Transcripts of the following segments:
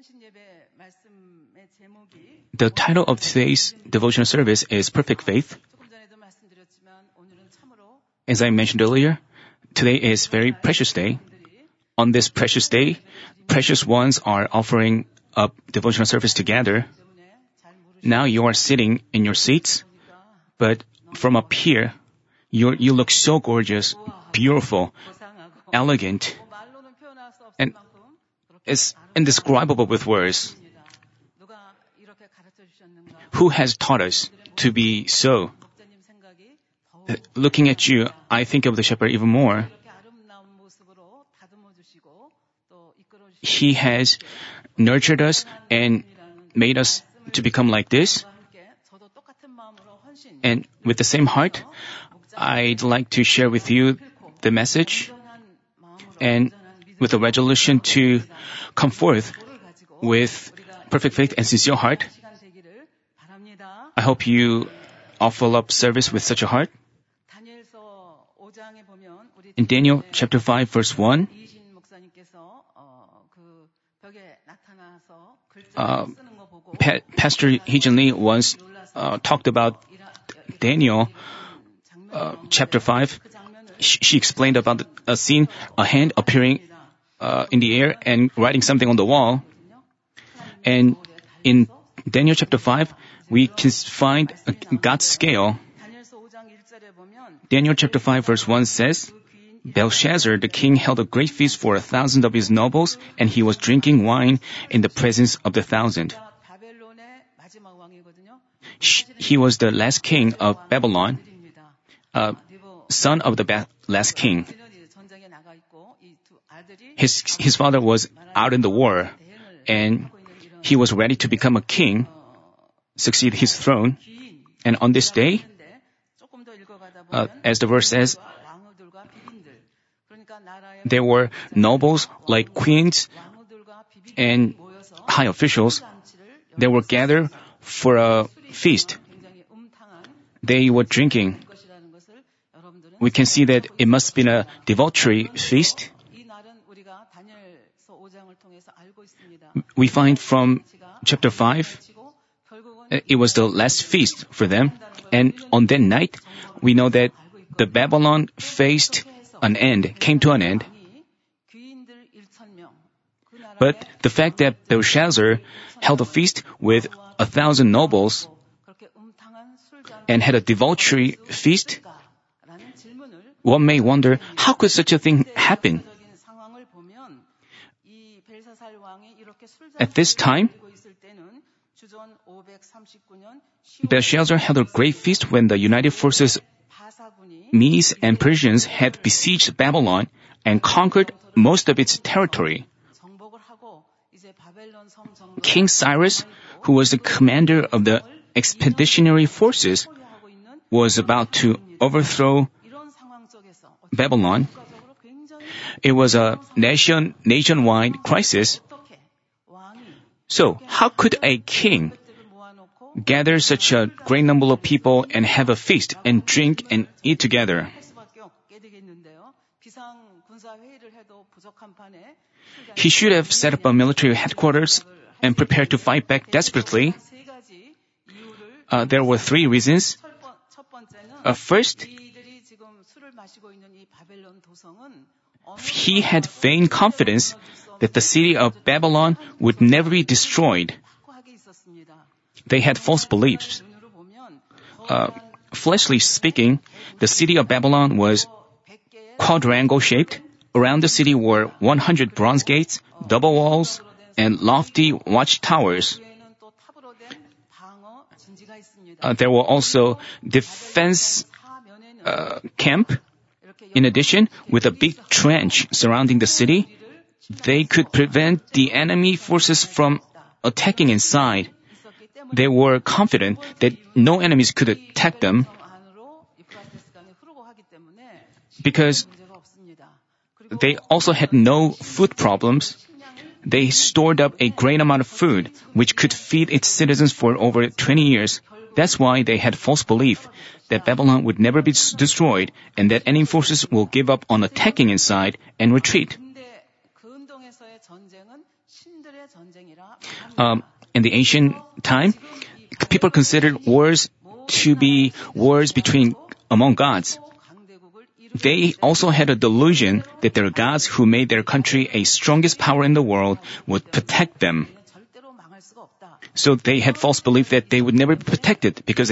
The title of today's devotional service is Perfect Faith. As I mentioned earlier, today is very precious day. On this precious day, precious ones are offering a devotional service together. Now you are sitting in your seats, but from up here, you look so gorgeous, beautiful, elegant, and it's indescribable with words. Who has taught us to be so? Looking at you, I think of the shepherd even more. He has nurtured us and made us to become like this. And with the same heart, I'd like to share with you the message and with a resolution to come forth with perfect faith and sincere heart. I hope you offer up service with such a heart. In Daniel chapter 5 verse 1, Pastor Heejin Lee once talked about Daniel chapter 5. She explained about a scene, a hand appearing in the air and writing something on the wall. And in Daniel chapter 5, we can find God's scale. Daniel chapter 5 verse 1 says, Belshazzar the king held a great feast for 1,000 of his nobles, and he was drinking wine in the presence of the 1,000. He was the last king of Babylon, son of the last king. His father was out in the war, and he was ready to become a king, succeed his throne. And on this day, as the verse says, there were nobles like queens and high officials. They were gathered for a feast. They were drinking. We can see that it must have been a debauchery feast. We find from chapter 5, it was the last feast for them. And on that night, we know that the Babylon came to an end. But the fact that Belshazzar held a feast with 1,000 nobles and had a debauchery feast, one may wonder, how could such a thing happen? At this time, Belshazzar held a great feast when the united forces, Medes and Persians, had besieged Babylon and conquered most of its territory. King Cyrus, who was the commander of the expeditionary forces, was about to overthrow Babylon. It was a nationwide crisis. So, how could a king gather such a great number of people and have a feast and drink and eat together? He should have set up a military headquarters and prepared to fight back desperately. There were 3 reasons. First, he had vain confidence that the city of Babylon would never be destroyed. They had false beliefs. Fleshly speaking, the city of Babylon was quadrangle-shaped. Around the city were 100 bronze gates, double walls, and lofty watchtowers. There were also defense camp. In addition, with a big trench surrounding the city, they could prevent the enemy forces from attacking inside. They were confident that no enemies could attack them because they also had no food problems. They stored up a great amount of food, which could feed its citizens for over 20 years. That's why they had false belief that Babylon would never be destroyed and that enemy forces will give up on attacking inside and retreat. In the ancient time, people considered wars to be wars among gods. They also had a delusion that their gods who made their country a strongest power in the world would protect them. So they had false belief that they would never be protected because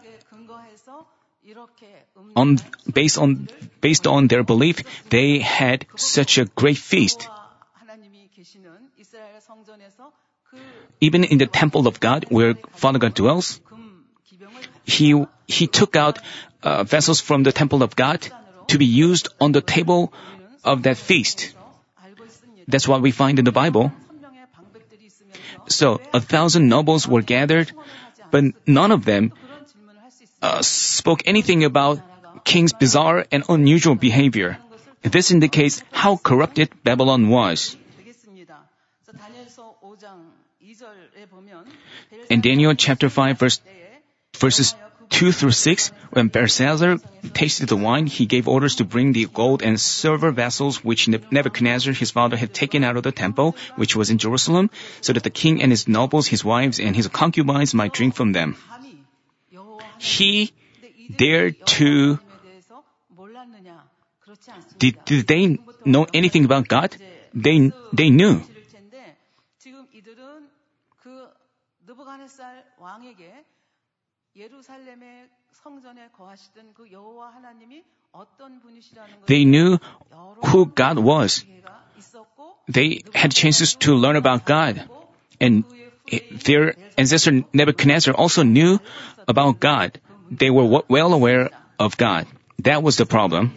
based on their belief, they had such a great feast. Even in the temple of God, where Father God dwells, He took out vessels from the temple of God to be used on the table of that feast. That's what we find in the Bible. So 1,000 nobles were gathered, but none of them spoke anything about king's bizarre and unusual behavior. This indicates how corrupted Babylon was. In Daniel chapter 5 verses 2 through 6, when Belshazzar tasted the wine, he gave orders to bring the gold and silver vessels which Nebuchadnezzar his father had taken out of the temple, which was in Jerusalem, so that the king and his nobles, his wives, and his concubines might drink from them. He dared to... Did they know anything about God? They knew. They knew who God was. They had chances to learn about God. And their ancestor Nebuchadnezzar also knew about God. They were well aware of God. That was the problem.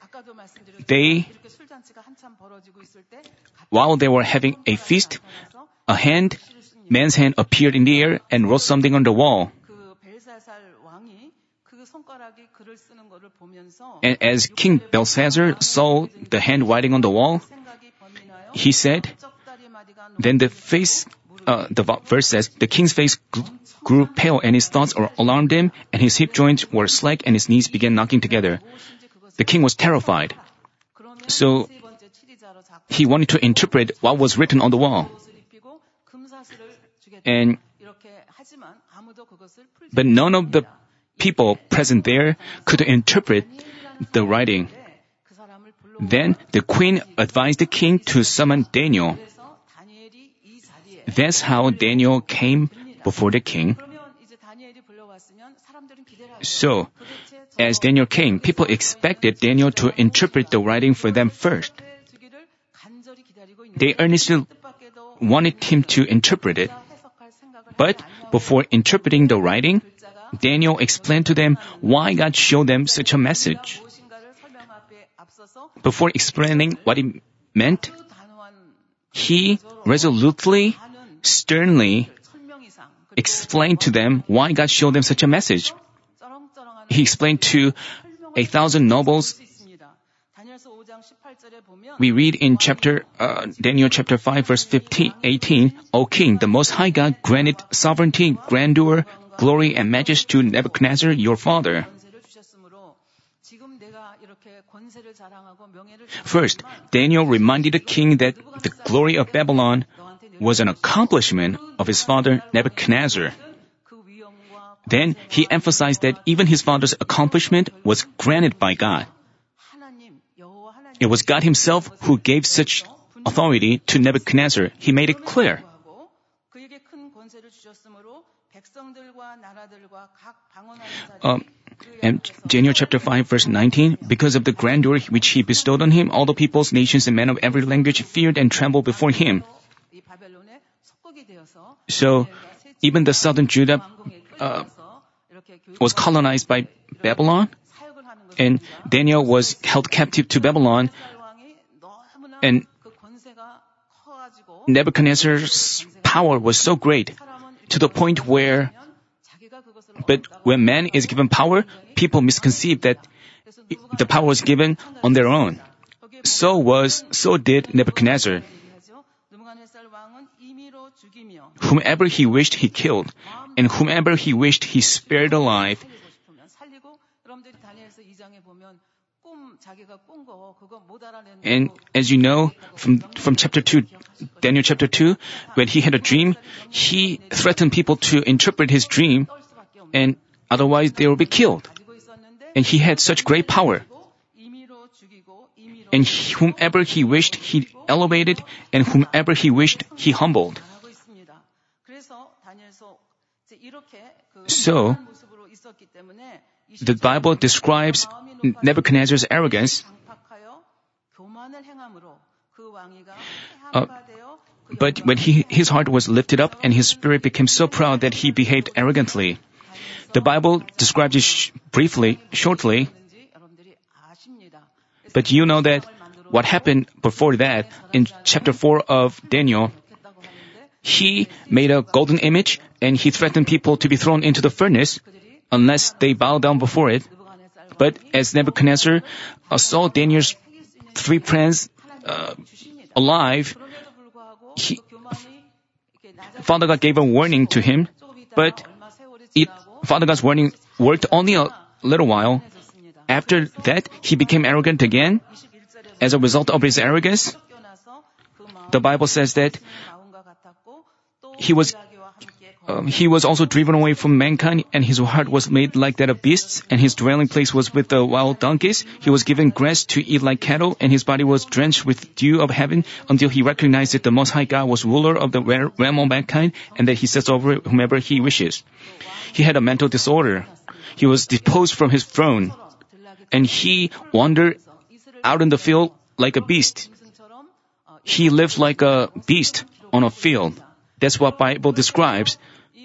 While they were having a feast, man's hand appeared in the air and wrote something on the wall. And as King Belshazzar saw the hand writing on the wall, he said, then the verse says, the king's face grew pale and his thoughts alarmed him, and his hip joints were slack and his knees began knocking together. The king was terrified. So he wanted to interpret what was written on the wall. But none of the people present there could interpret the writing. Then the queen advised the king to summon Daniel. That's how Daniel came before the king. So, as Daniel came, people expected Daniel to interpret the writing for them first. They earnestly wanted him to interpret it. But before interpreting the writing, Daniel explained to them why God showed them such a message. Before explaining what it meant, he resolutely, sternly explained to them why God showed them such a message. He explained to 1,000 nobles. We read in Daniel chapter 5 verse 18, O king, the most high God granted sovereignty, grandeur, glory, and majesty to Nebuchadnezzar, your father. First, Daniel reminded the king that the glory of Babylon was an accomplishment of his father Nebuchadnezzar. Then he emphasized that even his father's accomplishment was granted by God. It was God himself who gave such authority to Nebuchadnezzar. He made it clear. And Daniel chapter 5 verse 19, because of the grandeur which he bestowed on him, all the peoples, nations, and men of every language feared and trembled before him. So, even the southern Judah was colonized by Babylon, and Daniel was held captive to Babylon, and Nebuchadnezzar's power was so great to the point where, but when man is given power, people misconceive that the power was given on their own. So did Nebuchadnezzar. Whomever he wished, he killed, and whomever he wished, he spared alive. And as you know, from chapter 2, Daniel chapter 2, when he had a dream, he threatened people to interpret his dream, and otherwise they will be killed. And he had such great power. And whomever he wished, he elevated, and whomever he wished, he humbled. So, the Bible describes Nebuchadnezzar's arrogance. But when his heart was lifted up and his spirit became so proud that he behaved arrogantly. The Bible describes it briefly, shortly. But you know that what happened before that in chapter 4 of Daniel. He made a golden image and he threatened people to be thrown into the furnace unless they bow down before it. But as Nebuchadnezzar saw Daniel's 3 friends alive, Father God gave a warning to him, but Father God's warning worked only a little while. After that, he became arrogant again. As a result of his arrogance, the Bible says that he was also driven away from mankind, and his heart was made like that of beasts, and his dwelling place was with the wild donkeys. He was given grass to eat like cattle, and his body was drenched with dew of heaven, until he recognized that the Most High God was ruler of the realm of mankind, and that he sets over whomever he wishes. He had a mental disorder. He was deposed from his throne, and he wandered out in the field like a beast. He lived like a beast on a field. That's what Bible describes.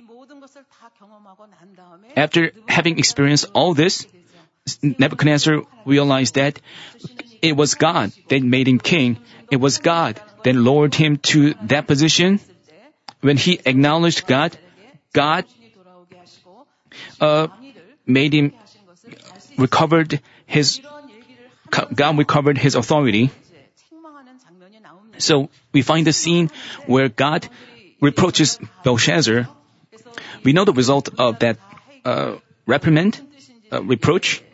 After having experienced all this, Nebuchadnezzar realized that it was God that made him king. It was God that lowered him to that position. When he acknowledged God, God recovered his authority. So we find the scene where God reproaches Belshazzar. We know the result of that reproach.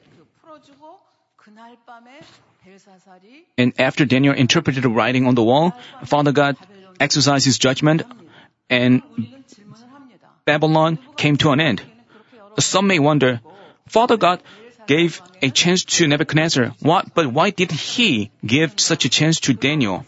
And after Daniel interpreted the writing on the wall, Father God exercised his judgment, and Babylon came to an end. Some may wonder, Father God gave a chance to Nebuchadnezzar. But why did he give such a chance to Daniel?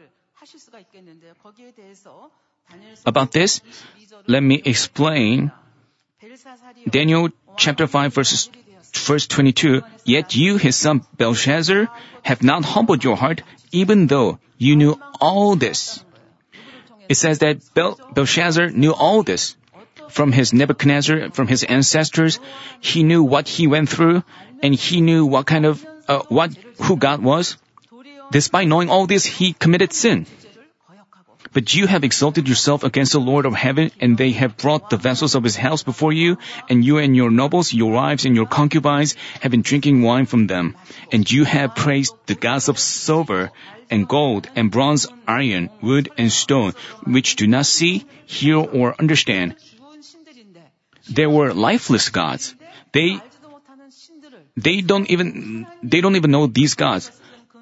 About this, let me explain. Daniel chapter 5 verse 22, Yet you, his son Belshazzar, have not humbled your heart, even though you knew all this. It says that Belshazzar knew all this. From his Nebuchadnezzar, from his ancestors, he knew what he went through, and he knew who God was. Despite knowing all this, he committed sin. But you have exalted yourself against the Lord of heaven, and they have brought the vessels of his house before you, and you and your nobles, your wives, and your concubines have been drinking wine from them. And you have praised the gods of silver, and gold, and bronze, iron, wood, and stone, which do not see, hear, or understand. They were lifeless gods. They don't even know these gods.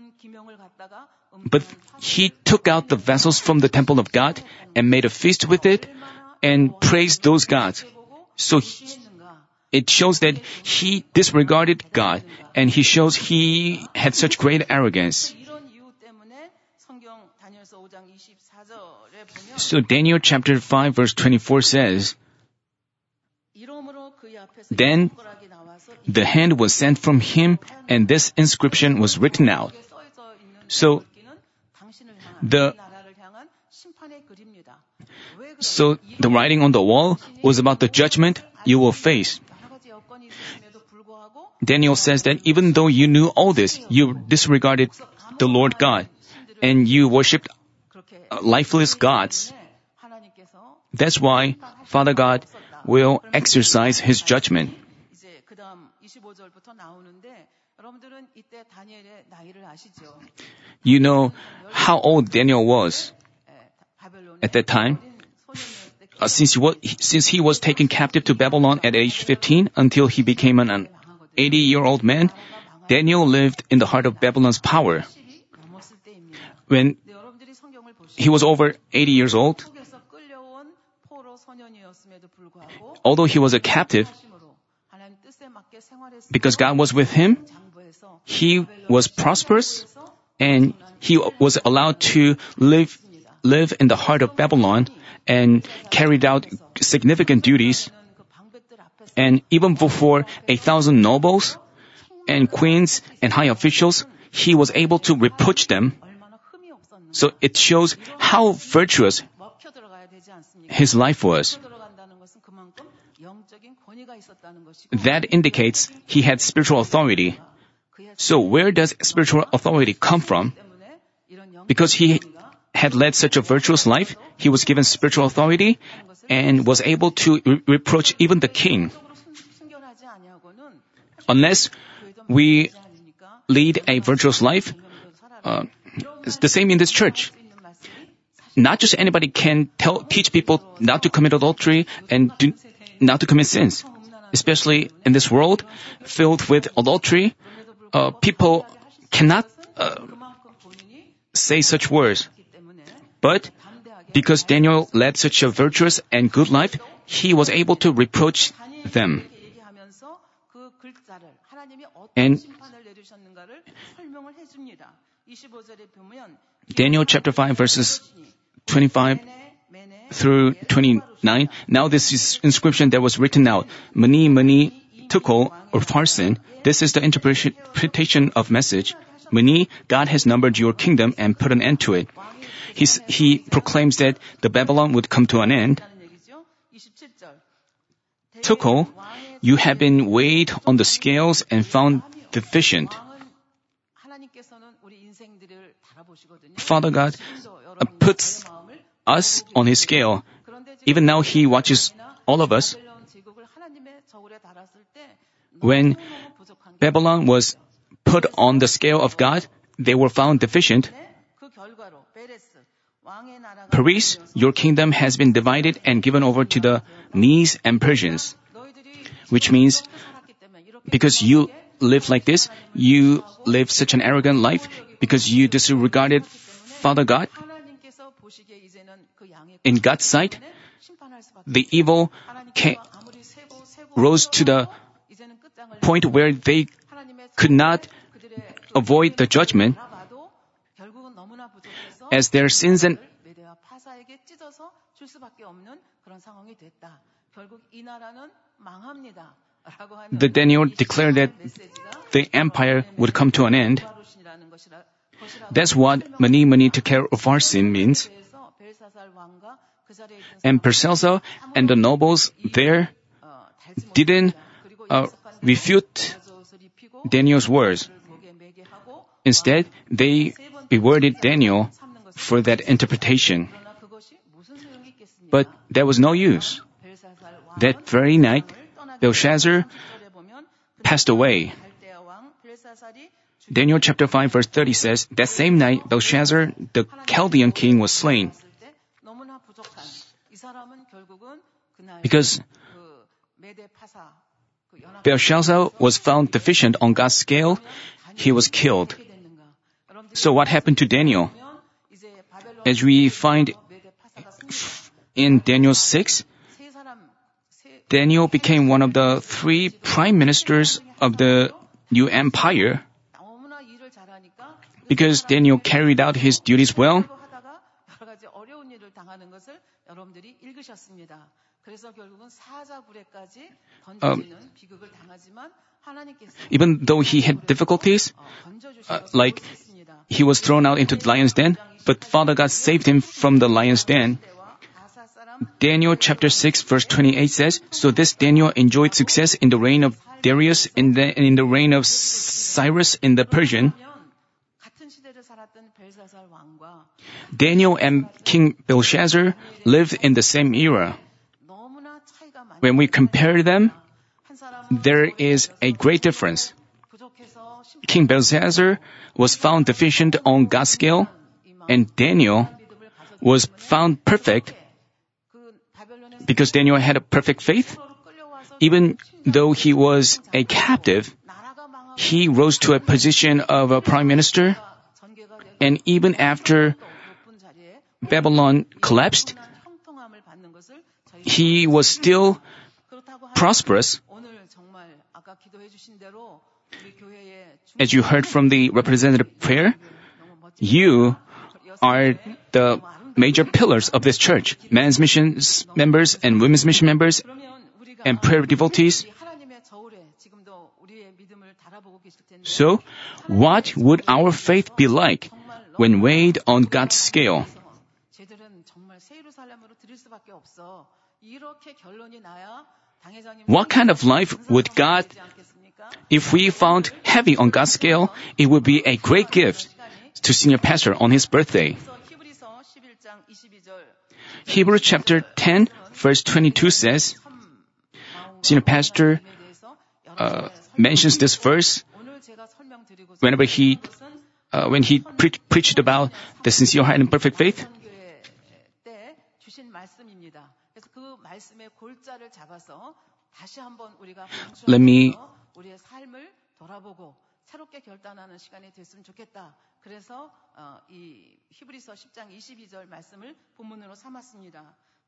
But he took out the vessels from the temple of God and made a feast with it and praised those gods. So it shows that he disregarded God, and he shows he had such great arrogance. So Daniel chapter 5 verse 24 says, Then the hand was sent from him, and this inscription was written out. So the writing on the wall was about the judgment you will face. Daniel says that even though you knew all this, you disregarded the Lord God, and you worshipped lifeless gods. That's why Father God will exercise his judgment. You know how old Daniel was at that time. Since he was taken captive to Babylon at age 15 until he became an 80-year-old man, Daniel lived in the heart of Babylon's power. When he was over 80 years old, although he was a captive, because God was with him, he was prosperous and he was allowed to live in the heart of Babylon and carried out significant duties. And even before 1,000 nobles and queens and high officials, he was able to reproach them. So it shows how virtuous his life was. That indicates he had spiritual authority. So where does spiritual authority come from? Because he had led such a virtuous life, he was given spiritual authority and was able to reproach even the king. Unless we lead a virtuous life, it's the same in this church. Not just anybody can teach people not to commit adultery and not to commit sins. Especially in this world filled with adultery, people cannot say such words. But because Daniel led such a virtuous and good life, he was able to reproach them. And Daniel chapter 5 verses 25 through 29. Now this is inscription that was written out. Mene, mene, tekel, or Parsin. This is the interpretation of message. Mene, God has numbered your kingdom and put an end to it. He proclaims that the Babylon would come to an end. Tekel, you have been weighed on the scales and found deficient. Father God puts us on His scale. Even now He watches all of us. When Babylon was put on the scale of God, they were found deficient. Peres, your kingdom has been divided and given over to the Medes and Persians. Which means, because you live like this, you live such an arrogant life, because you disregarded Father God, in God's sight, the evil rose to the point where they could not avoid the judgment, as their sins and the Daniel declared that the empire would come to an end. That's what mene, mene, tekel, upharsin means. And Belshazzar and the nobles there didn't refute Daniel's words. Instead, they rewarded Daniel for that interpretation. But there was no use. That very night, Belshazzar passed away. Daniel chapter 5 verse 30 says, that same night Belshazzar, the Chaldean king, was slain. Because Belshazzar was found deficient on God's scale, he was killed. So what happened to Daniel? As we find in Daniel 6, Daniel became one of the 3 prime ministers of the new empire. Because Daniel carried out his duties well, even though he had difficulties, like he was thrown out into the lion's den, but Father God saved him from the lion's den. Daniel chapter 6 verse 28 says, so this Daniel enjoyed success in the reign of Darius and in the reign of Cyrus in the Persian. Daniel and King Belshazzar lived in the same era. When we compare them, there is a great difference. King Belshazzar was found deficient on God's scale, and Daniel was found perfect because Daniel had a perfect faith. Even though he was a captive, he rose to a position of a prime minister. And even after Babylon collapsed, he was still prosperous. As you heard from the representative prayer, you are the major pillars of this church, men's mission members and women's mission members and prayer devotees. So, what would our faith be like when weighed on God's scale? What kind of life would God, if we found heavy on God's scale, it would be a great gift to senior pastor on his birthday. Hebrews chapter 10, verse 22 says, senior pastor mentions this verse whenever when he preached about the sincere heart and perfect faith. Let me 새롭게 결단하는 시간이 됐으면 좋겠다. 그래서 이 히브리서 10장 22절 말씀을 본문으로 삼았습니다.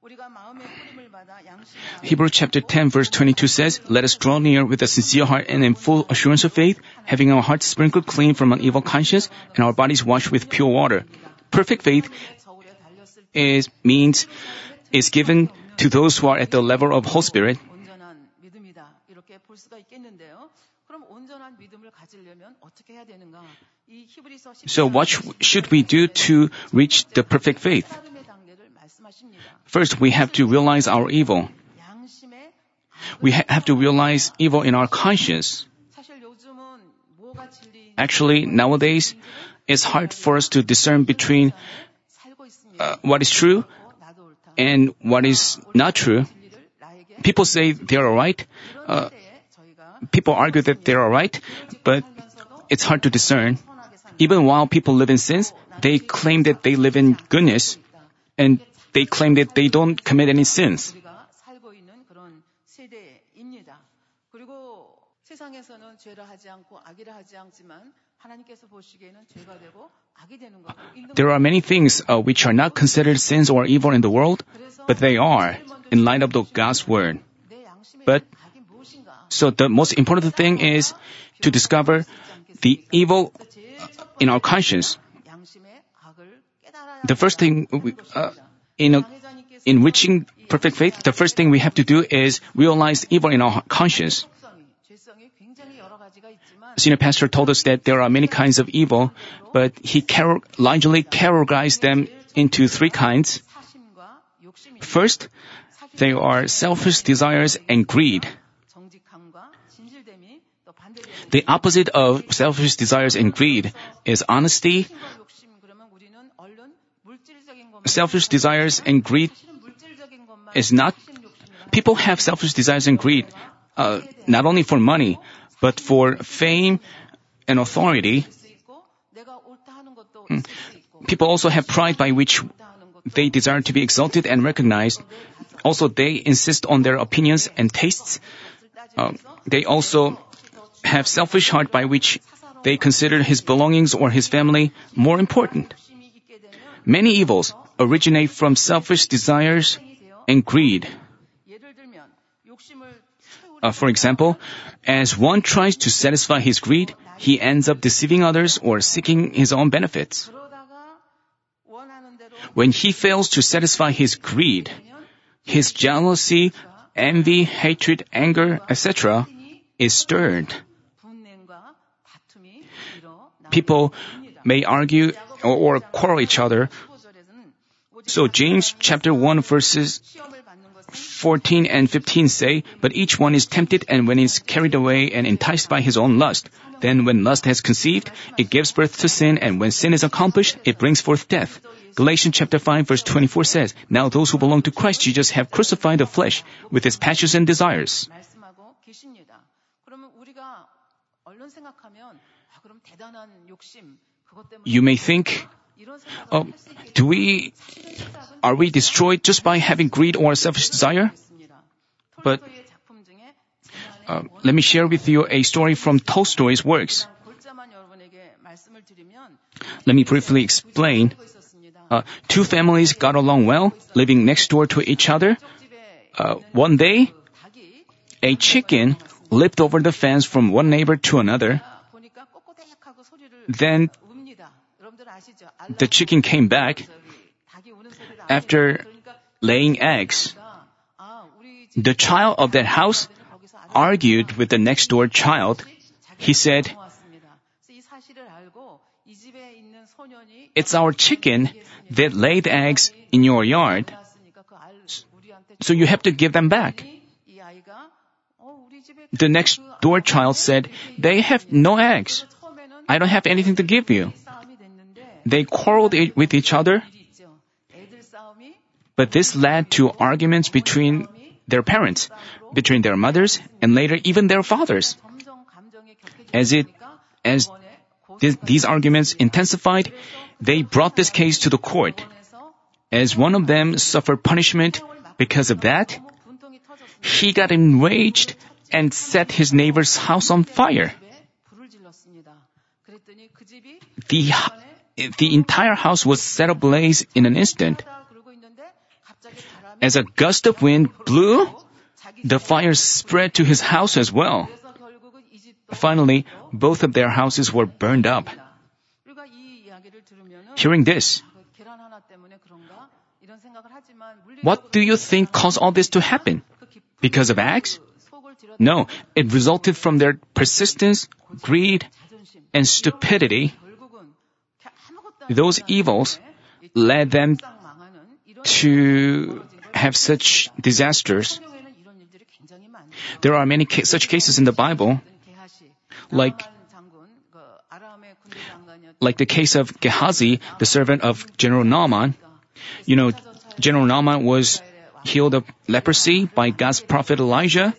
Hebrews chapter 10 verse 22 says, Let us draw near with a sincere heart and in full assurance of faith, having our hearts sprinkled clean from an evil conscience and our bodies washed with pure water. Perfect faith is given to those who are at the level of Holy Spirit. So what should we do to reach the perfect faith? First, we have to realize our evil. We have to realize evil in our conscience. Actually, nowadays, it's hard for us to discern between what is true and what is not true. People say they are right. People argue that they are right, but it's hard to discern. Even while people live in sins, they claim that they live in goodness, and they claim that they don't commit any sins. There are many things which are not considered sins or evil in the world, but they are in light of God's word. So the most important thing is to discover the evil in our conscience. The first thing, in reaching perfect faith, the first thing we have to do is realize evil in our conscience. Senior pastor told us that there are many kinds of evil, but he largely categorized them into three kinds. First, they are selfish desires and greed. The opposite of selfish desires and greed is honesty. Selfish desires and greed is not... People have selfish desires and greed, not only for money, but for fame and authority. People also have pride by which they desire to be exalted and recognized. Also, they insist on their opinions and tastes. They also have selfish heart by which they consider his belongings or his family more important. Many evils originate from selfish desires and greed. For example, as one tries to satisfy his greed, he ends up deceiving others or seeking his own benefits. When he fails to satisfy his greed, his jealousy, envy, hatred, anger, etc. is stirred. People may argue or quarrel each other. So James chapter 1 verses 14 and 15 say, But each one is tempted and when is carried away and enticed by his own lust. Then when lust has conceived, it gives birth to sin, and when sin is accomplished, it brings forth death. Galatians chapter 5 verse 24 says, Now those who belong to Christ Jesus have crucified the flesh with its passions and desires. You may think, are we destroyed just by having greed or selfish desire? But let me share with you a story from Tolstoy's works. Let me briefly explain. Two families got along well, living next door to each other. One day, a chicken leaped over the fence from one neighbor to another. Then the chicken came back. After laying eggs, the child of that house argued with the next door child. He said, "It's our chicken that laid eggs in your yard, so you have to give them back." The next door child said, "They have no eggs. I don't have anything to give you." They quarreled with each other, but this led to arguments between their parents, between their mothers, and later even their fathers. As these arguments intensified, they brought this case to the court. As one of them suffered punishment because of that, he got enraged and set his neighbor's house on fire. The entire house was set ablaze in an instant. As a gust of wind blew, the fire spread to his house as well. Finally, both of their houses were burned up. Hearing this, what do you think caused all this to happen? Because of eggs? No, it resulted from their persistence, greed, and stupidity. Those evils led them to have such disasters. There are many such cases in the Bible, like the case of Gehazi, the servant of General Naaman. You know, General Naaman was healed of leprosy by God's prophet Elijah.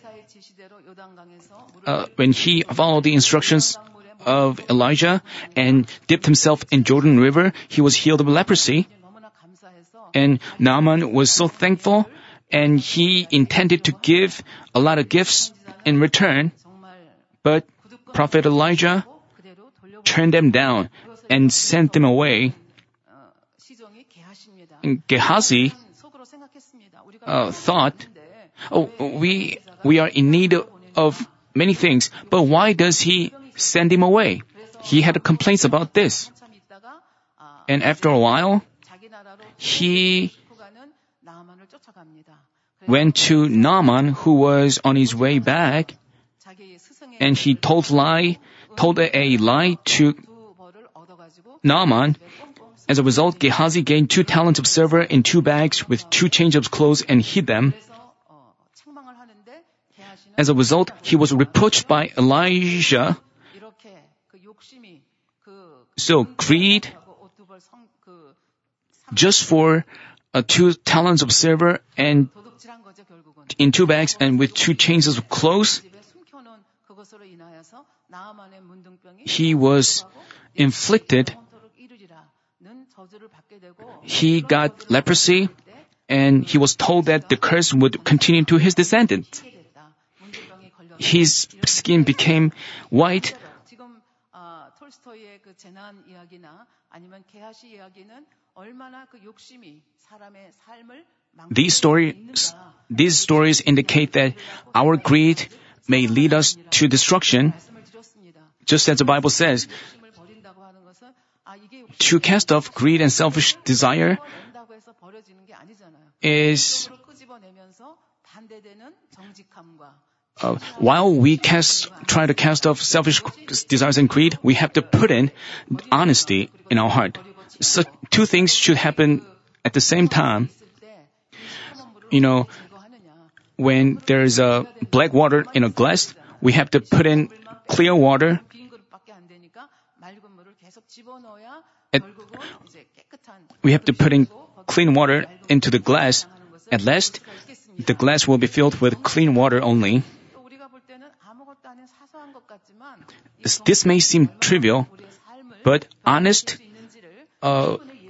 When he followed the instructions of Elijah and dipped himself in Jordan River, he was healed of leprosy. And Naaman was so thankful, and he intended to give a lot of gifts in return. But Prophet Elijah turned them down and sent them away. And Gehazi thought, we are in need of many things, but why does he send him away? He had complaints about this. And after a while, he went to Naaman, who was on his way back, and he told a lie to Naaman. As a result, Gehazi gained 2 talents of silver in 2 bags with 2 changes of clothes and hid them. As a result, he was reproached by Elijah. So greed, just for 2 talents of silver and in 2 bags and with 2 changes of clothes, he was inflicted. He got leprosy, and he was told that the curse would continue to his descendants. His skin became white. These stories indicate that our greed may lead us to destruction. Just as the Bible says, to cast off greed and selfish desire is while we try to cast off selfish desires and greed, we have to put in honesty in our heart. So 2 things should happen at the same time. When there's a black water in a glass, we have to put in clear water. We have to put in clean water into the glass. At last, the glass will be filled with clean water only. This may seem trivial, but honest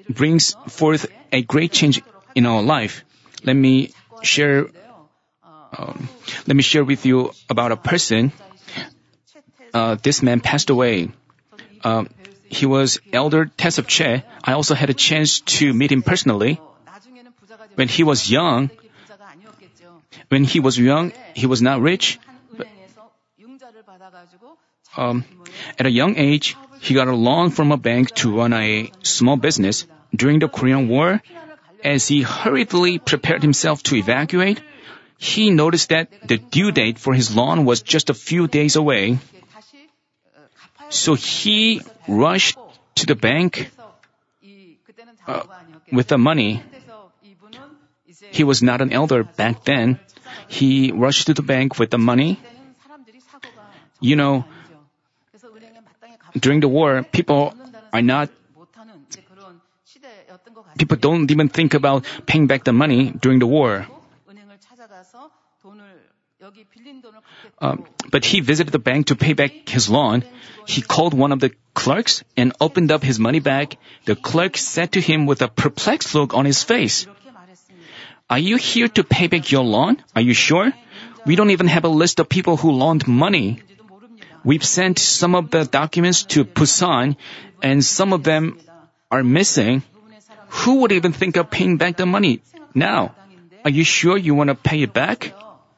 brings forth a great change in our life. Let me share Let me share with you about a person. This man passed away. He was Elder Taesop Che. I also had a chance to meet him personally. When he was young, he was not rich. At a young age, he got a loan from a bank to run a small business. During the Korean War, as he hurriedly prepared himself to evacuate, he noticed that the due date for his loan was just a few days away. So he rushed to the bank with the money. He was not an elder back then. He rushed to the bank with the money. You know, during the war, people don't even think about paying back the money during the war. But he visited the bank to pay back his loan. He called one of the clerks and opened up his money bag. The clerk said to him with a perplexed look on his face, "Are you here to pay back your loan? Are you sure? We don't even have a list of people who loaned money. We've sent some of the documents to Busan, and some of them are missing. Who would even think of paying back the money now? Are you sure you want to pay it back?"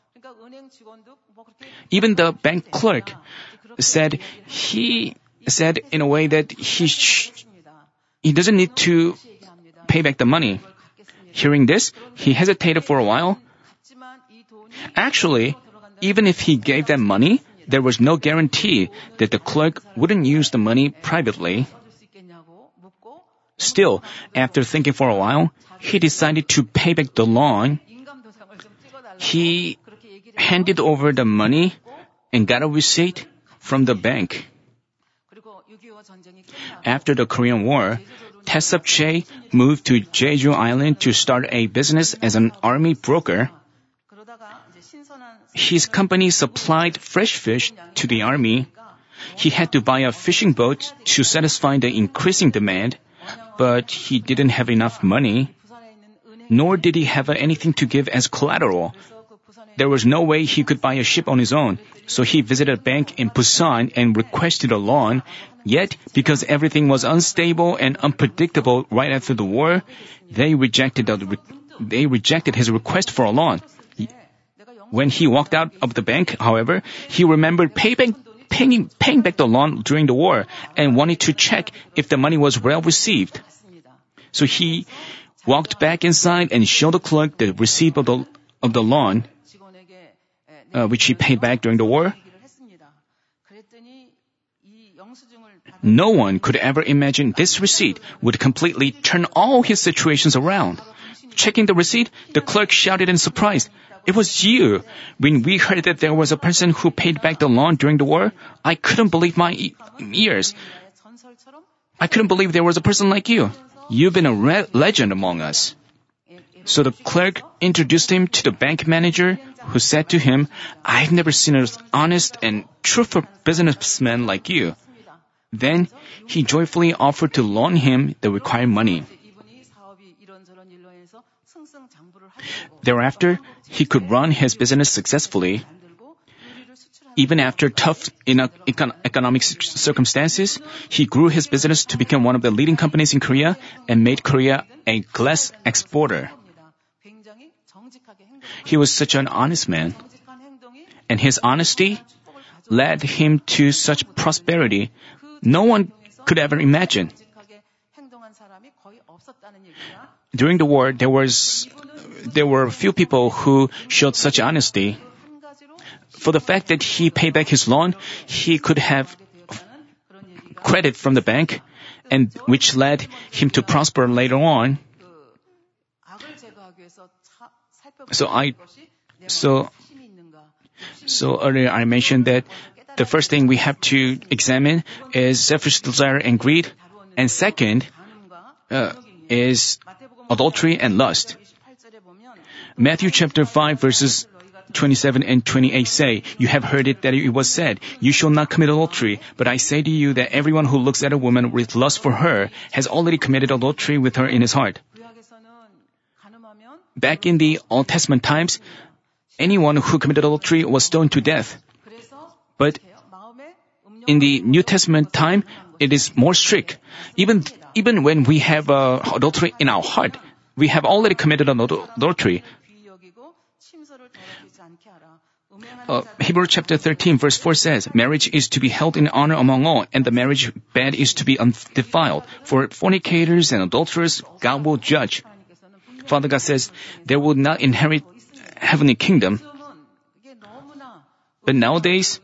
Even the bank clerk said in a way that he doesn't need to pay back the money. Hearing this, he hesitated for a while. Actually, even if he gave them money, there was no guarantee that the clerk wouldn't use the money privately. Still, after thinking for a while, he decided to pay back the loan. He handed over the money and got a receipt from the bank. After the Korean War, Taesop Che moved to Jeju Island to start a business as an army broker. His company supplied fresh fish to the army. He had to buy a fishing boat to satisfy the increasing demand, but he didn't have enough money, nor did he have anything to give as collateral. There was no way he could buy a ship on his own, so he visited a bank in Busan and requested a loan. Yet, because everything was unstable and unpredictable right after the war, they rejected his request for a loan. When he walked out of the bank, however, he remembered paying back the loan during the war and wanted to check if the money was well received. So he walked back inside and showed the clerk the receipt of the loan, which he paid back during the war. No one could ever imagine this receipt would completely turn all his situations around. Checking the receipt, the clerk shouted in surprise, "It was you! When we heard that there was a person who paid back the loan during the war, I couldn't believe my ears. I couldn't believe there was a person like you. You've been a legend among us." So the clerk introduced him to the bank manager, who said to him, "I've never seen an honest and truthful businessman like you." Then he joyfully offered to loan him the required money. Thereafter, he could run his business successfully. Even after tough economic circumstances, he grew his business to become one of the leading companies in Korea and made Korea a glass exporter. He was such an honest man, and his honesty led him to such prosperity no one could ever imagine. During the war, there were few people who showed such honesty. For the fact that he paid back his loan, he could have credit from the bank, and which led him to prosper later on. So earlier I mentioned that the first thing we have to examine is selfish desire and greed, and second is adultery and lust. Matthew chapter 5 verses 27 and 28 say, "You have heard it that it was said, 'You shall not commit adultery,' but I say to you that everyone who looks at a woman with lust for her has already committed adultery with her in his heart." Back in the Old Testament times, anyone who committed adultery was stoned to death. But in the New Testament time, it is more strict. Even when we have adultery in our heart, we have already committed adultery. Hebrews chapter 13 verse 4 says, marriage is to be held in honor among all, and the marriage bed is to be undefiled. For fornicators and adulterers, God will judge. Father God says they will not inherit heavenly kingdom. But nowadays,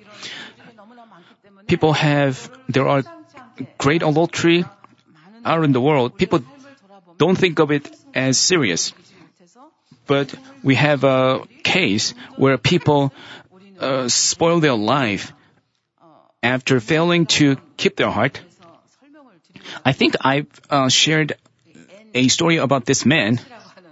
there are great adultery out in the world. People don't think of it as serious. But we have a case where people spoil their life after failing to keep their heart. I think I've shared a story about this man.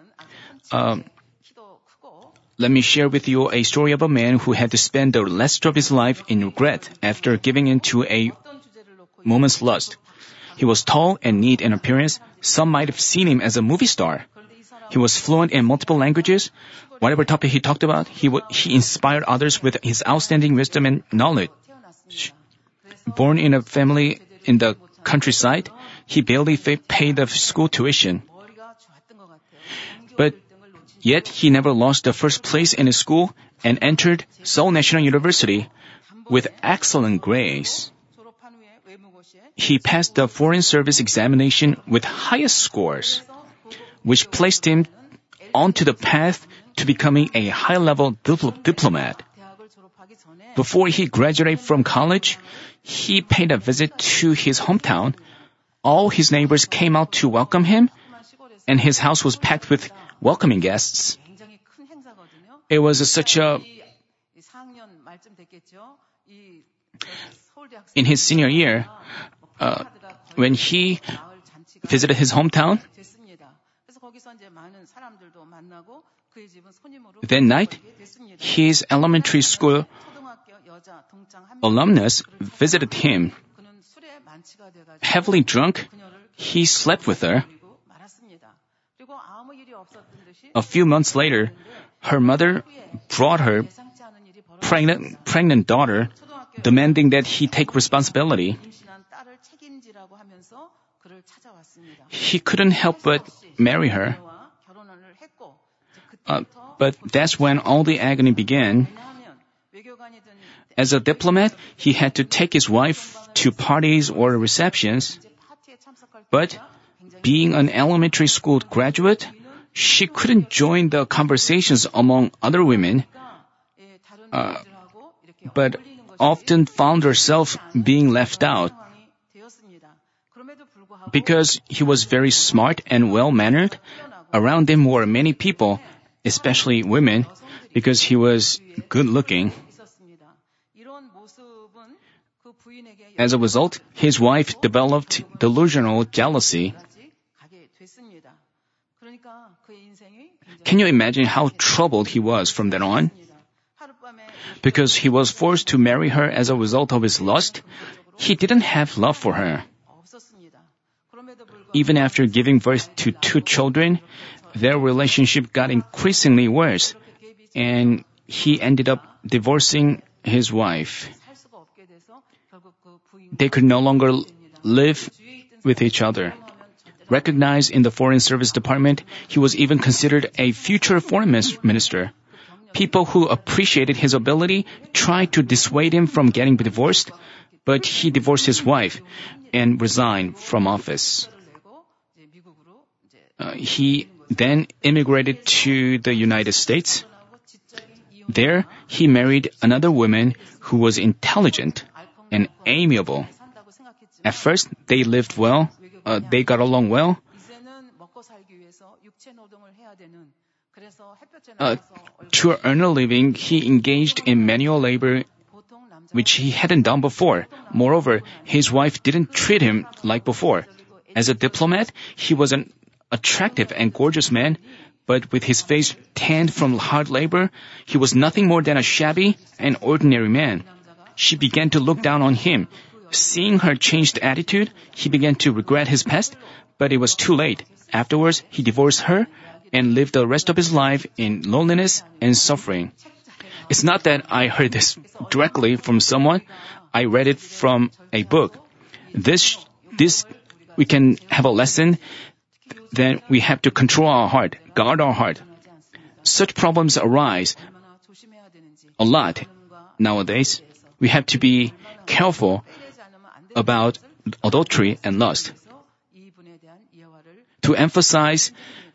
Let me share with you a story of a man who had to spend the rest of his life in regret after giving in to a moment's lust. He was tall and neat in appearance. Some might have seen him as a movie star. He was fluent in multiple languages. Whatever topic he talked about, he inspired others with his outstanding wisdom and knowledge. Born in a family in the countryside, he barely paid the school tuition. But yet he never lost the first place in his school and entered Seoul National University with excellent grades. He passed the Foreign Service examination with highest scores, which placed him onto the path to becoming a high-level diplomat. Before he graduated from college, he paid a visit to his hometown. All his neighbors came out to welcome him, and his house was packed with welcoming guests. It was in his senior year, when he visited his hometown, that night, his elementary school alumnus visited him. Heavily drunk, he slept with her. A few months later, her mother brought her pregnant daughter, demanding that he take responsibility. He couldn't help but marry her. But that's when all the agony began. As a diplomat, he had to take his wife to parties or receptions. But being an elementary school graduate, she couldn't join the conversations among other women, but often found herself being left out. Because he was very smart and well-mannered, around him were many people, especially women, because he was good-looking. As a result, his wife developed delusional jealousy. Can you imagine how troubled he was from then on? Because he was forced to marry her as a result of his lust, he didn't have love for her. Even after giving birth to 2 children, their relationship got increasingly worse, and he ended up divorcing his wife. They could no longer live with each other. Recognized in the Foreign Service Department, he was even considered a future foreign minister. People who appreciated his ability tried to dissuade him from getting divorced, but he divorced his wife and resigned from office. He then immigrated to the United States. There, he married another woman who was intelligent and amiable. At first, they lived well. They got along well. To earn a living, he engaged in manual labor, which he hadn't done before. Moreover, his wife didn't treat him like before. As a diplomat, he was an attractive and gorgeous man, but with his face tanned from hard labor, he was nothing more than a shabby and ordinary man. She began to look down on him. Seeing her changed attitude, he began to regret his past, but it was too late. Afterwards, he divorced her, and live the rest of his life in loneliness and suffering. It's not that I heard this directly from someone. I read it from a book. This we can have a lesson. Then we have to control our heart, guard our heart. Such problems arise a lot nowadays. We have to be careful about adultery and lust. To emphasize,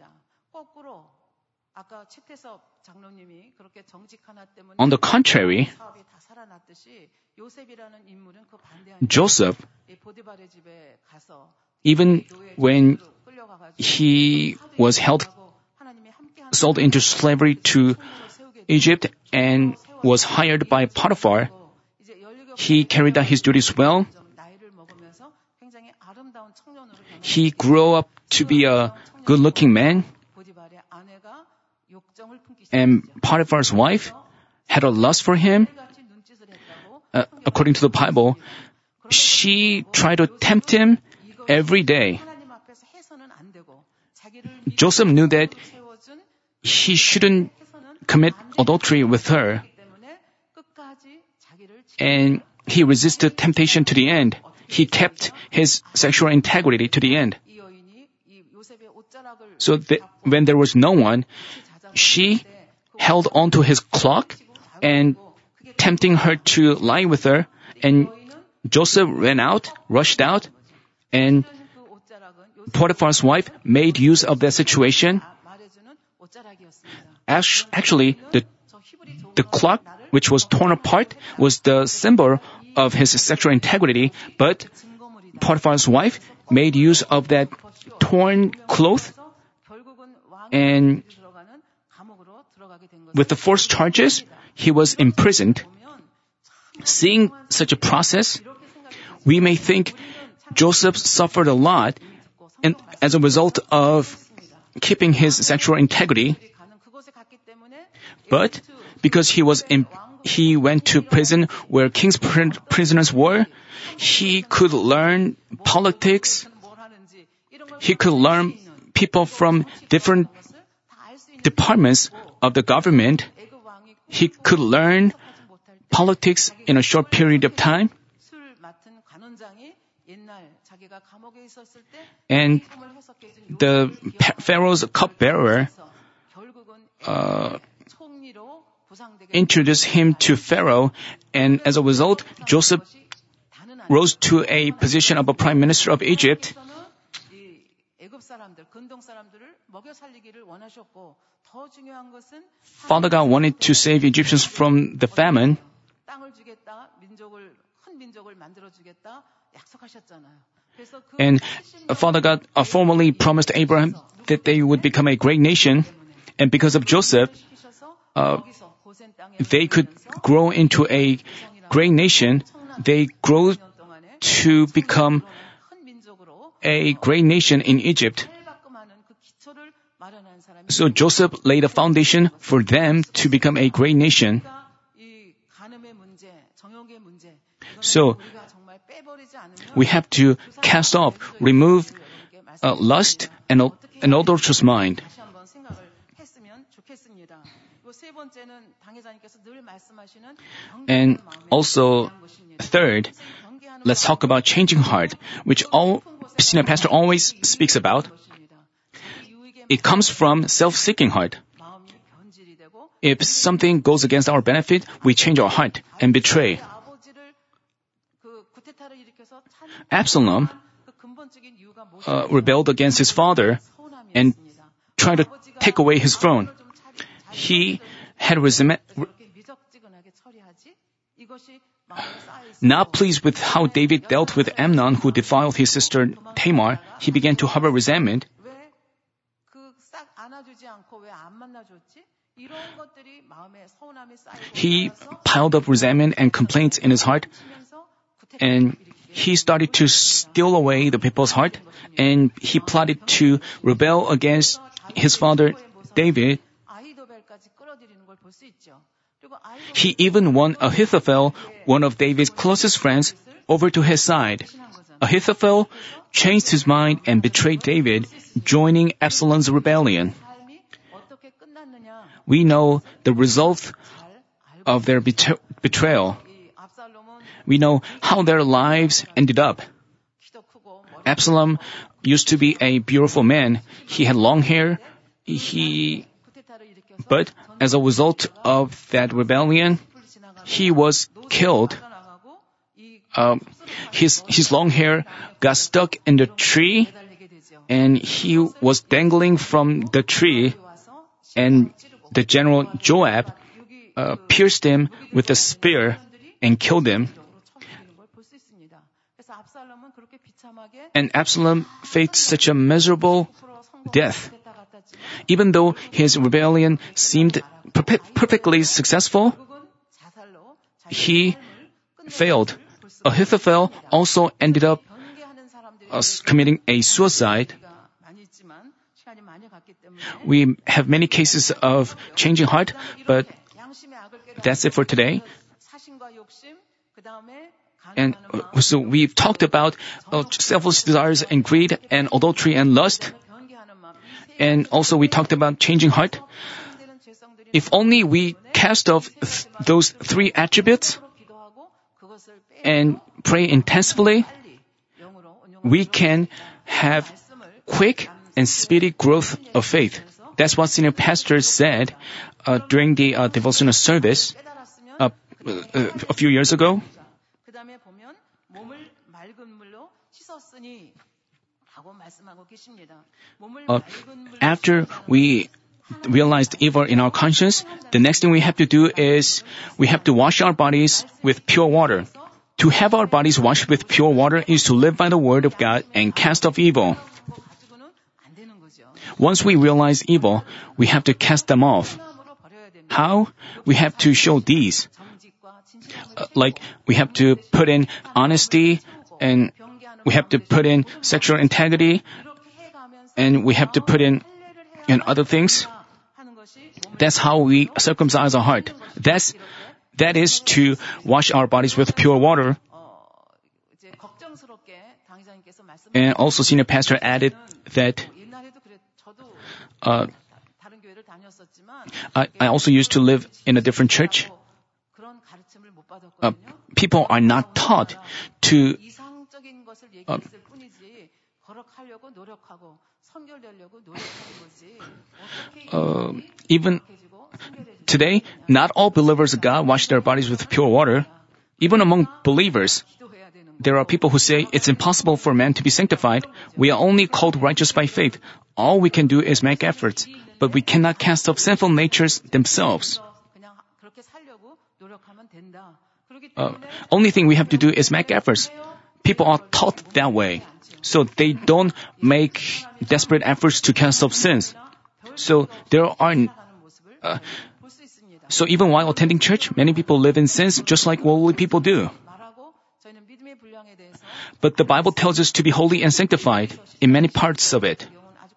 on the contrary, Joseph, even when he was sold into slavery to Egypt and was hired by Potiphar, he carried out his duties well. He grew up to be a good-looking man, and Potiphar's wife had a lust for him. According to the Bible, she tried to tempt him every day. Joseph knew that he shouldn't commit adultery with her, and he resisted temptation to the end. He kept his sexual integrity to the end. So when there was no one, she held onto his cloak and tempting her to lie with her, and Joseph rushed out, and Potiphar's wife made use of that situation. Actually, the cloak, which was torn apart, was the symbol of his sexual integrity, but Potiphar's wife made use of that torn cloth, and with the false charges, he was imprisoned. Seeing such a process, we may think Joseph suffered a lot and as a result of keeping his sexual integrity. But because he went to prison where king's prisoners were, he could learn politics. He could learn people from different departments of the government. He could learn politics in a short period of time. And the Pharaoh's cupbearer introduced him to Pharaoh, and as a result, Joseph rose to a position of a prime minister of Egypt. Father God wanted to save Egyptians from the famine. And Father God formally promised Abraham that they would become a great nation. And because of Joseph, they could grow into a great nation. They grew to become a great nation in Egypt. So Joseph laid a foundation for them to become a great nation. So we have to cast off, remove lust and an adulterous mind. And also, third, let's talk about changing heart, which all senior pastor always speaks about. It comes from self-seeking heart. If something goes against our benefit, we change our heart and betray. Absalom rebelled against his father and tried to take away his throne. He had resentment. Not pleased with how David dealt with Amnon, who defiled his sister Tamar, he began to harbor resentment. He piled up resentment and complaints in his heart, and he started to steal away the people's heart, and he plotted to rebel against his father David. He even won Ahithophel, one of David's closest friends, over to his side. Ahithophel changed his mind and betrayed David, joining Absalom's rebellion. we know the result of their betrayal. We know how their lives ended up. Absalom used to be a beautiful man. He had long hair. But as a result of that rebellion, he was killed. His long hair got stuck in the tree, and he was dangling from the tree, and the general Joab pierced him with a spear and killed him. And Absalom faced such a miserable death. Even though his rebellion seemed perfectly successful, he failed. Ahithophel also ended up committing a suicide. We have many cases of changing heart, but that's it for today. And so we've talked about selfish desires and greed and adultery and lust. And also we talked about changing heart. If only we cast off those three attributes and pray intensively, we can have quick and speedy growth of faith. That's what senior pastor said during the devotional service a few years ago. After we realized evil in our conscience, the next thing we have to do is we have to wash our bodies with pure water. To have our bodies washed with pure water is to live by the word of God and cast off evil. Once we realize evil, we have to cast them off. How? We have to show these. Like we have to put in honesty, and we have to put in sexual integrity, and we have to put in other things. That's how we circumcise our heart. That is to wash our bodies with pure water. And also senior pastor added that I also used to live in a different church. People are not taught to even today, not all believers of God wash their bodies with pure water. Even among believers, there are people who say it's impossible for man to be sanctified. We are only called righteous by faith. All we can do is make efforts, but we cannot cast off sinful natures themselves. Only thing we have to do is make efforts. People are taught that way, so they don't make desperate efforts to cast off sins. So so even while attending church, many people live in sins just like worldly people do. But the Bible tells us to be holy and sanctified in many parts of it.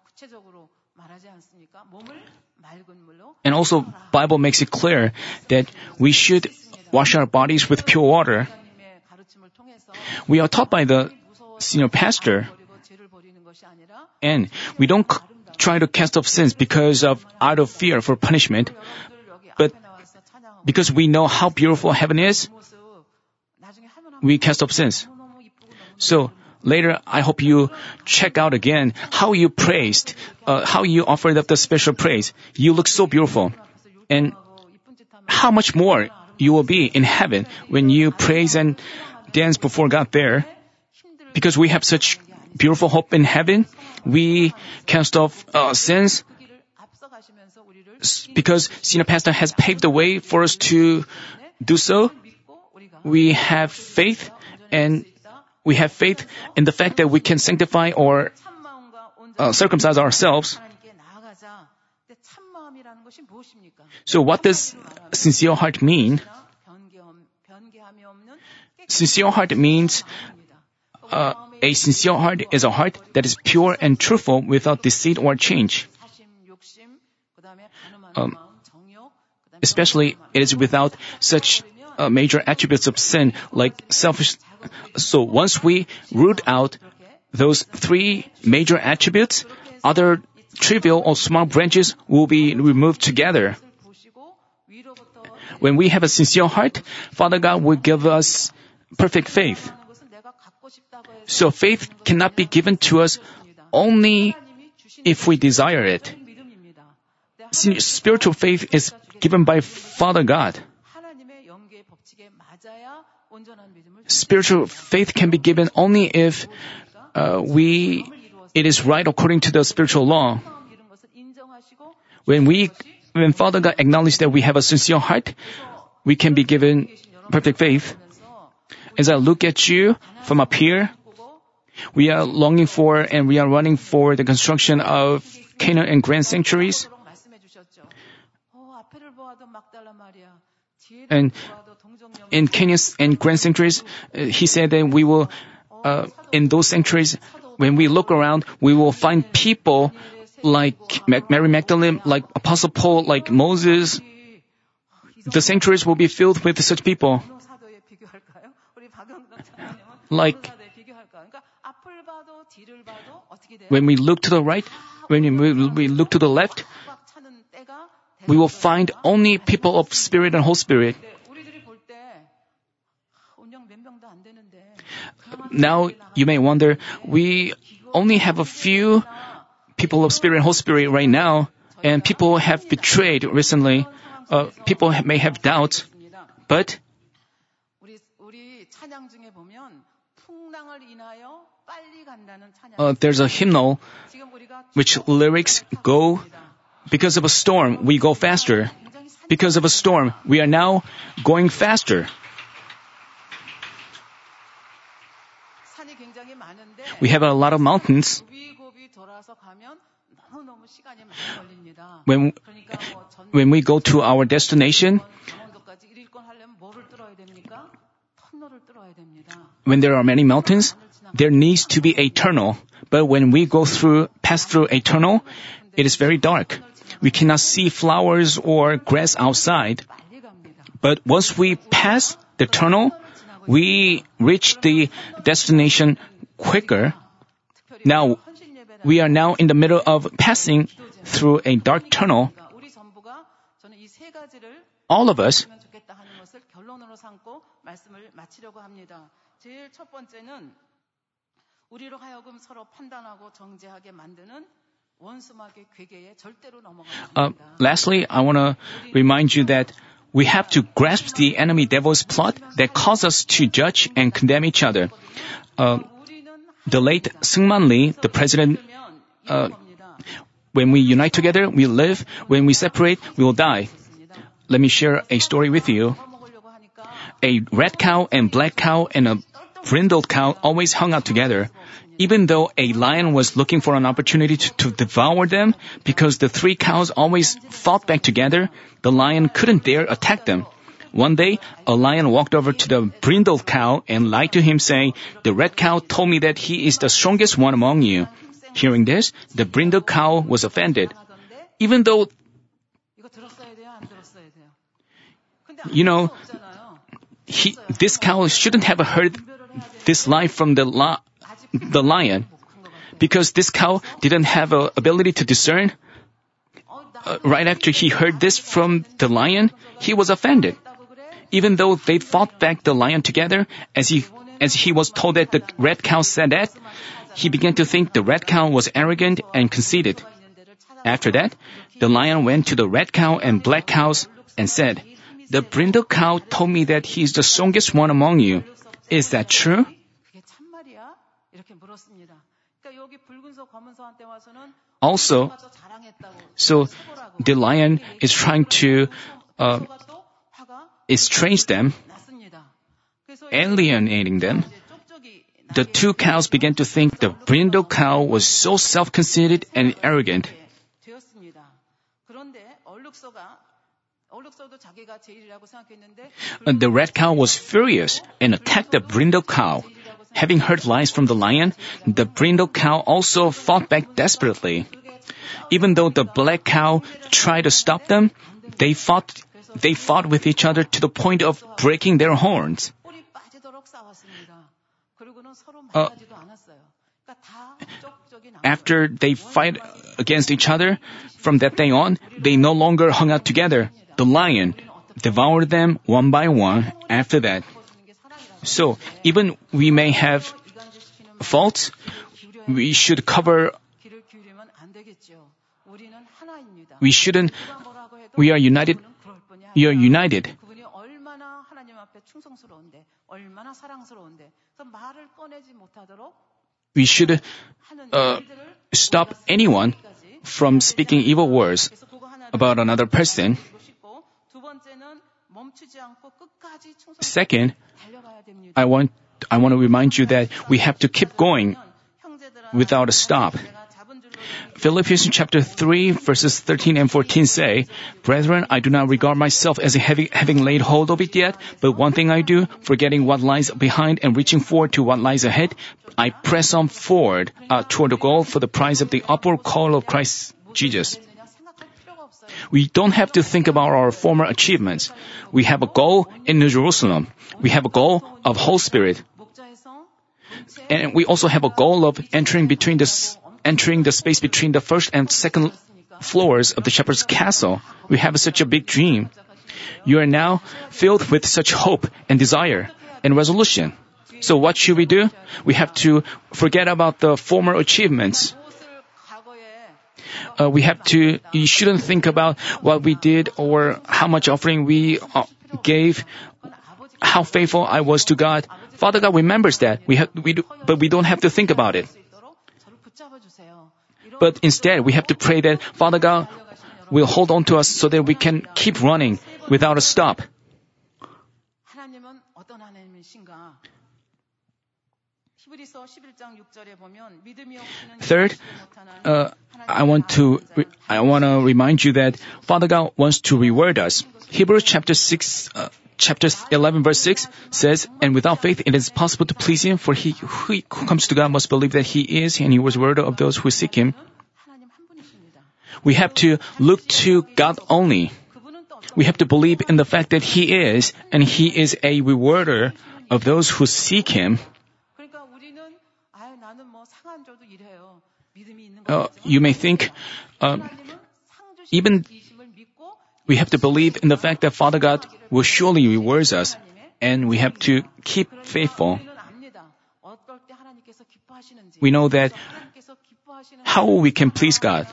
And also, Bible makes it clear that we should wash our bodies with pure water. We are taught by the senior pastor, and we don't try to cast off sins out of fear for punishment, but because we know how beautiful heaven is, we cast off sins. So later, I hope you check out again how you praised, how you offered up the special praise. You look so beautiful. And how much more you will be in heaven when you praise and dance before God there. Because we have such beautiful hope in heaven, we cast off sins. Because senior pastor has paved the way for us to do so. We have faith, and we have faith in the fact that we can sanctify or circumcise ourselves. So what does sincere heart mean? Sincere heart means a sincere heart is a heart that is pure and truthful without deceit or change. Especially, it is without such major attributes of sin like selfish. So once we root out those three major attributes, other trivial or small branches will be removed together. When we have a sincere heart, Father God will give us perfect faith. So faith cannot be given to us only if we desire it. Spiritual faith is given by Father God. Spiritual faith can be given only if it is right according to the spiritual law. When Father God acknowledges that we have a sincere heart, we can be given perfect faith. As I look at you from up here, we are longing for and we are running for the construction of Canaan and Grand Sanctuaries. And in Canaan and Grand Sanctuaries, he said that we will, in those sanctuaries, when we look around, we will find people like Mary Magdalene, like Apostle Paul, like Moses. The sanctuaries will be filled with such people. Like, when we look to the right, when we look to the left, we will find only people of Spirit and Holy Spirit. Now, you may wonder, we only have a few people of Spirit and Holy Spirit right now, and people have betrayed recently. People may have doubts, but there's a hymnal which lyrics go, because of a storm, we go faster. Because of a storm, we are now going faster. We have a lot of mountains. When we go to our destination, when there are many mountains, there needs to be a tunnel. But when we pass through a tunnel, it is very dark. We cannot see flowers or grass outside. But once we pass the tunnel, we reach the destination quicker. Now, we are now in the middle of passing through a dark tunnel. All of us, lastly, I want to remind you that we have to grasp the enemy devil's plot that causes us to judge and condemn each other. The late Seungman Lee, the president, when we unite together, we live. When we separate, we will die. Let me share a story with you. A red cow and black cow and a brindled cow always hung out together. Even though a lion was looking for an opportunity to devour them, because the three cows always fought back together, the lion couldn't dare attack them. One day, a lion walked over to the brindled cow and lied to him, saying, "The red cow told me that he is the strongest one among you." Hearing this, the brindled cow was offended. Even though, this cow shouldn't have heard this lie from the lion, because this cow didn't have an ability to discern. Right after he heard this from the lion, he was offended. Even though they fought back the lion together, as he was told that the red cow said that, he began to think the red cow was arrogant and conceited. After that, the lion went to the red cow and black cows and said, "The brindled cow told me that he is the strongest one among you. Is that true?" Also, so the lion is trying to estrange them, alienating them. The two cows began to think the brindled cow was so self-conceited and arrogant. The red cow was furious and attacked the brindled cow. Having heard lies from the lion, the brindled cow also fought back desperately. Even though the black cow tried to stop them, they fought with each other to the point of breaking their horns. After they fight against each other, from that day on, they no longer hung out together. the lion devoured them one by one after that. So, even we may have faults, we should cover, we are united. We should stop anyone from speaking evil words about another person. Second, I want to remind you that we have to keep going without a stop. Philippians chapter 3 verses 13 and 14 say, "Brethren, I do not regard myself as having laid hold of it yet, but one thing I do, forgetting what lies behind and reaching forward to what lies ahead, I press on forward toward the goal for the prize of the upward call of Christ Jesus." We don't have to think about our former achievements. We have a goal in New Jerusalem. We have a goal of Holy Spirit. And we also have a goal of entering the space between the first and second floors of the shepherd's castle. We have such a big dream. You are now filled with such hope and desire and resolution. So what should we do? We have to forget about the former achievements. You shouldn't think about what we did or how much offering we gave, how faithful I was to God. Father God remembers that, but we don't have to think about it. But instead, we have to pray that Father God will hold on to us so that we can keep running without a stop. Third, I want to remind you that Father God wants to reward us. Hebrews chapter 11 verse 6 says, "And without faith it is possible to please Him, for he who comes to God must believe that He is, and He was worthy of those who seek Him." We have to look to God only. We have to believe in the fact that He is, and He is a rewarder of those who seek Him. You may think, even we have to believe in the fact that Father God will surely reward us, and we have to keep faithful. We know that how we can please God.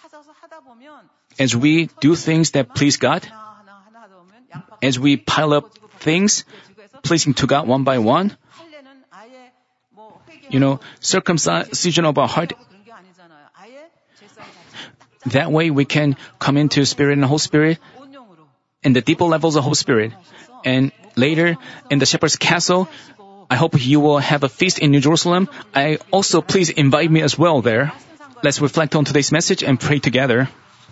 As we do things that please God, as we pile up things pleasing to God one by one, circumcision of our heart, that way we can come into Spirit and Holy Spirit in the deeper levels of Holy Spirit. And later in the shepherd's castle, I hope you will have a feast in New Jerusalem. Please invite me as well there. Let's reflect on today's message and pray together.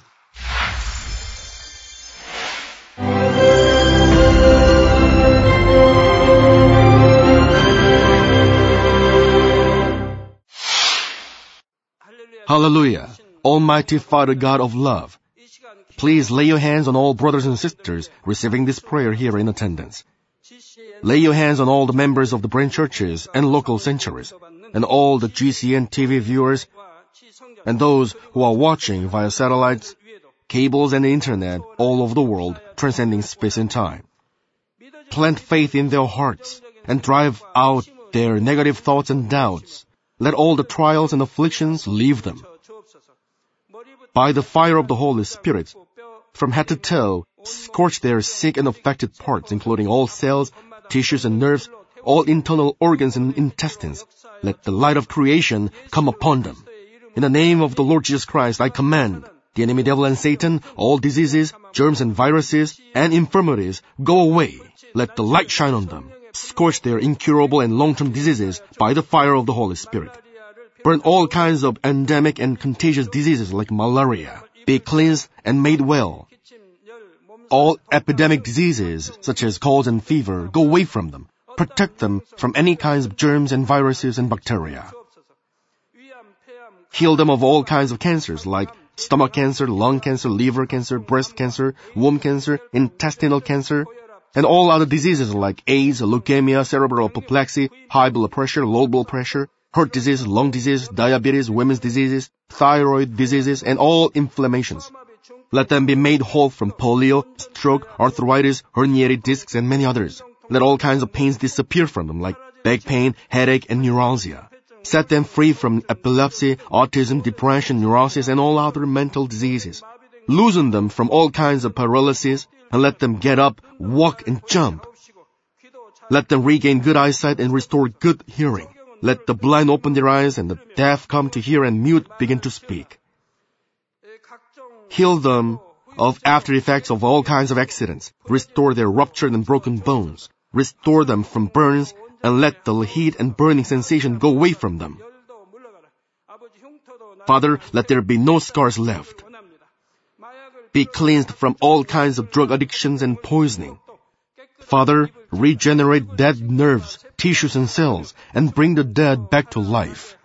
Hallelujah! Almighty Father God of love, please lay your hands on all brothers and sisters receiving this prayer here in attendance. Lay your hands on all the members of the branch churches and local sanctuaries, and all the GCN TV viewers, and those who are watching via satellites, cables, and the internet all over the world, transcending space and time. Plant faith in their hearts and drive out their negative thoughts and doubts. Let all the trials and afflictions leave them. By the fire of the Holy Spirit, from head to toe, scorch their sick and affected parts, including all cells, tissues and nerves, all internal organs and intestines. Let the light of creation come upon them. In the name of the Lord Jesus Christ, I command the enemy devil and Satan, all diseases, germs and viruses, and infirmities, go away. Let the light shine on them. Scorch their incurable and long-term diseases by the fire of the Holy Spirit. Burn all kinds of endemic and contagious diseases like malaria. Be cleansed and made well. All epidemic diseases, such as colds and fever, go away from them. Protect them from any kinds of germs and viruses and bacteria. Heal them of all kinds of cancers like stomach cancer, lung cancer, liver cancer, breast cancer, womb cancer, intestinal cancer, and all other diseases like AIDS, leukemia, cerebral apoplexy, high blood pressure, low blood pressure, heart disease, lung disease, diabetes, women's diseases, thyroid diseases, and all inflammations. Let them be made whole from polio, stroke, arthritis, herniated discs, and many others. Let all kinds of pains disappear from them, like back pain, headache, and neuralgia. Set them free from epilepsy, autism, depression, neurosis, and all other mental diseases. Loosen them from all kinds of paralysis, and let them get up, walk, and jump. Let them regain good eyesight and restore good hearing. Let the blind open their eyes and the deaf come to hear and mute begin to speak. Heal them of after effects of all kinds of accidents. Restore their ruptured and broken bones. Restore them from burns and let the heat and burning sensation go away from them. Father, let there be no scars left. Be cleansed from all kinds of drug addictions and poisoning. Father, regenerate dead nerves, tissues, and cells, and bring the dead back to life.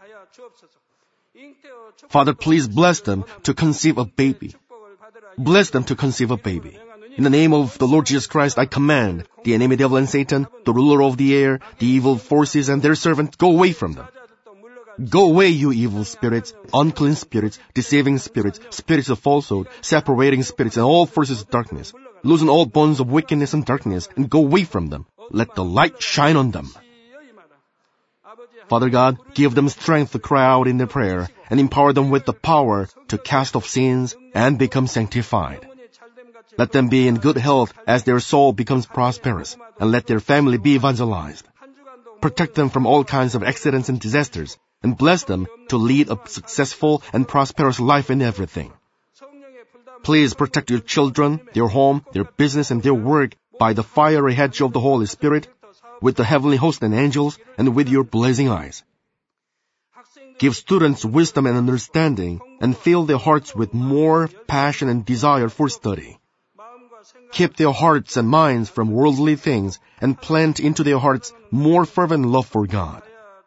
Father, please bless them to conceive a baby. Bless them to conceive a baby. In the name of the Lord Jesus Christ, I command the enemy devil and Satan, the ruler of the air, the evil forces, and their servants, go away from them. Go away, you evil spirits, unclean spirits, deceiving spirits, spirits of falsehood, separating spirits, and all forces of darkness. Loosen all bonds of wickedness and darkness, and go away from them. Let the light shine on them. Father God, give them strength to cry out in their prayer, and empower them with the power to cast off sins and become sanctified. Let them be in good health as their soul becomes prosperous, and let their family be evangelized. Protect them from all kinds of accidents and disasters, and bless them to lead a successful and prosperous life in everything. Please protect your children, their home, their business, and their work by the fiery hedge of the Holy Spirit, with the heavenly host and angels, and with your blazing eyes. Give students wisdom and understanding, and fill their hearts with more passion and desire for study. Keep their hearts and minds from worldly things, and plant into their hearts more fervent love for God.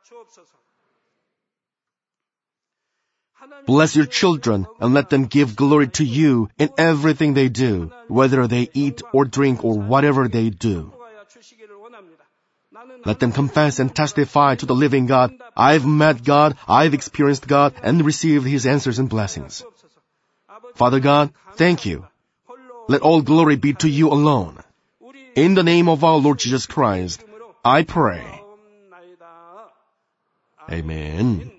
Bless your children and let them give glory to you in everything they do, whether they eat or drink or whatever they do. Let them confess and testify to the living God, I've met God, I've experienced God, and received His answers and blessings. Father God, thank you. Let all glory be to you alone. In the name of our Lord Jesus Christ, I pray. Amen.